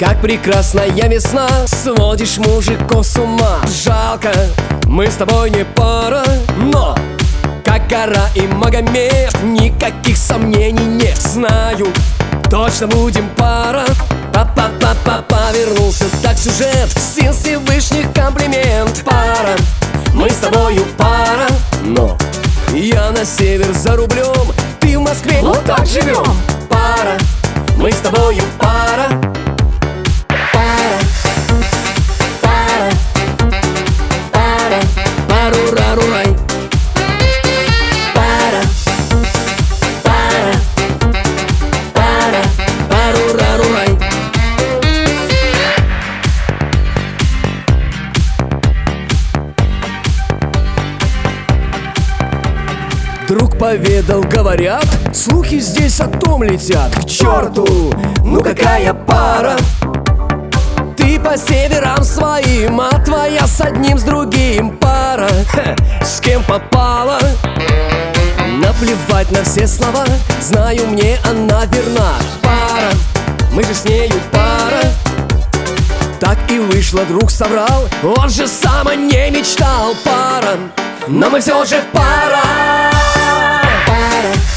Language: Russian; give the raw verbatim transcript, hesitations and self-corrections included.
Как прекрасная весна, сводишь мужиков с ума. Жалко, мы с тобой не пара, но как гора и Магомед, никаких сомнений нет. Знаю, точно будем пара. Па-па-па-па-па, вернулся так сюжет, сил Всевышних комплимент. Пара, мы с тобою пара, но я на север за рублем, ты в Москве, вот так живем. Пара, мы с тобою пара. Пара, пара, пара, пару-рару-рай. Пара, пара, пара, пару-рару-рай. Друг поведал, говорят, слухи здесь о том летят. К черту, ну какая пара. Ты по северам своим, а твоя с одним, с другим пара. Ха, с кем попала? Наплевать на все слова, знаю, мне она верна. Пара, мы же с нею пара. Так и вышло, друг соврал, он же сам о ней мечтал. Пара, но мы все же пара. Пара.